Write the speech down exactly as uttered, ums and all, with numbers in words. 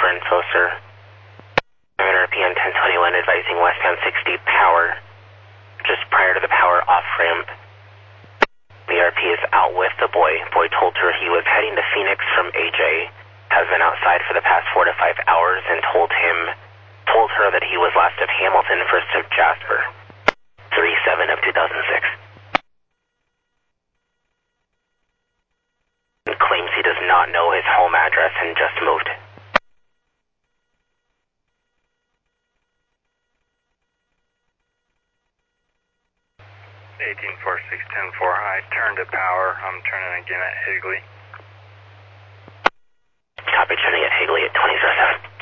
for info, sir. I'm in R P M ten twenty-one advising westbound sixty power, just prior to the power off ramp. The R P is out with the boy. Boy told her he was heading to Phoenix from A J. Has been outside for the past four to five hours and told him, told her that he was last of Hamilton, first of Jasper. three seven of two thousand six. Claims he does not know his home address and just moved. eighteen four six ten four, I turned to power. I'm turning again at Higley. Copy, turning at Higley at twenty oh seven.